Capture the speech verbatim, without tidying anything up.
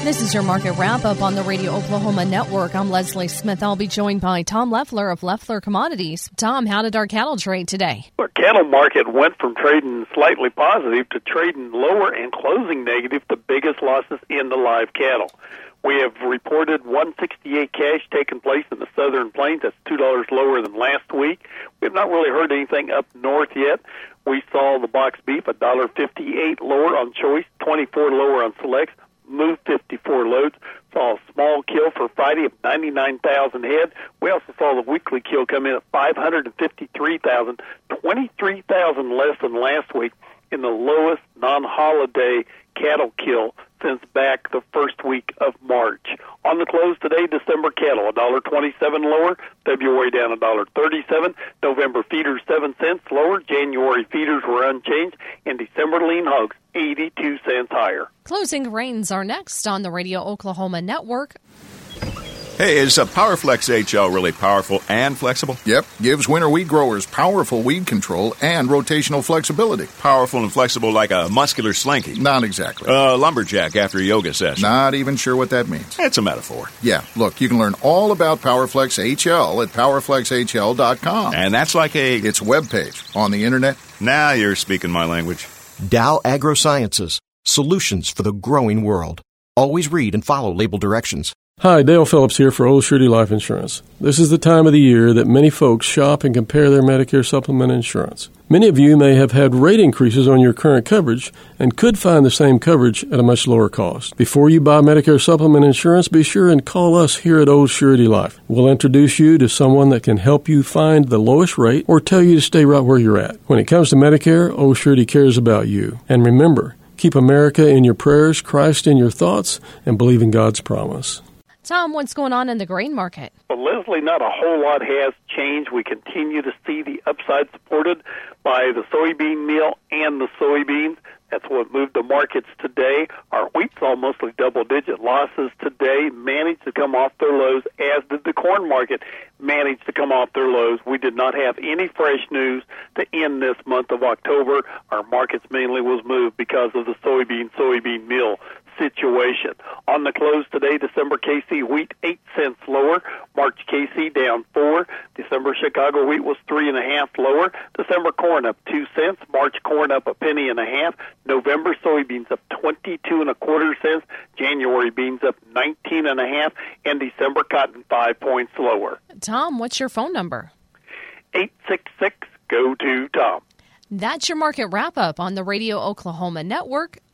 This is your market wrap-up on the Radio Oklahoma Network. I'm Leslie Smith. I'll be joined by Tom Leffler of Leffler Commodities. Tom, how did our cattle trade today? Our cattle market went from trading slightly positive to trading lower and closing negative, the biggest losses in the live cattle. We have reported one sixty-eight cash taking place in the Southern Plains. That's two dollars lower than last week. We have not really heard anything up north yet. We saw the box beef one dollar fifty-eight lower on choice, twenty-four lower on selects. Moved fifty-four loads. Saw a small kill for Friday of ninety-nine thousand head. We also saw the weekly kill come in at five hundred fifty-three thousand, twenty-three thousand less than last week, in the lowest non-holiday cattle kill since back the first week of March. On the close today, December cattle one dollar twenty-seven lower, February down one dollar thirty-seven, November feeders seven cents lower, January feeders were unchanged, and December lean hogs eighty-two cents higher. Closing rains are next on the Radio Oklahoma Network. Hey, is uh, PowerFlex H L really powerful and flexible? Yep, gives winter wheat growers powerful weed control and rotational flexibility. Powerful and flexible like a muscular slinky? Not exactly. Uh, lumberjack after a yoga session? Not even sure what that means. It's a metaphor. Yeah, look, you can learn all about PowerFlex H L at powerflex h l dot com. And that's like a... It's a webpage on the internet. Now you're speaking my language. Dow AgroSciences, solutions for the growing world. Always read and follow label directions. Hi, Dale Phillips here for Old Surety Life Insurance. This is the time of the year that many folks shop and compare their Medicare supplement insurance. Many of you may have had rate increases on your current coverage and could find the same coverage at a much lower cost. Before you buy Medicare supplement insurance, be sure and call us here at Old Surety Life. We'll introduce you to someone that can help you find the lowest rate or tell you to stay right where you're at. When it comes to Medicare, Old Surety cares about you. And remember, keep America in your prayers, Christ in your thoughts, and believe in God's promise. Tom, what's going on in the grain market? Well, Leslie, not a whole lot has changed. We continue to see the upside supported by the soybean meal and the soybeans. That's what moved the markets today. Our wheat saw mostly double-digit losses today, managed to come off their lows, as did the corn market, managed to come off their lows. We did not have any fresh news to end this month of October. Our markets mainly was moved because of the soybean, soybean meal situation. On the close today, December K C wheat eight cents lower, March K C down four, December Chicago wheat was three and a half lower, December corn up two cents, March corn up a penny and a half, November soybeans up twenty-two and a quarter cents, January beans up nineteen and a half, and December cotton five points lower. Tom, what's your phone number? eight six six, go to Tom. That's your market wrap-up on the Radio Oklahoma Network.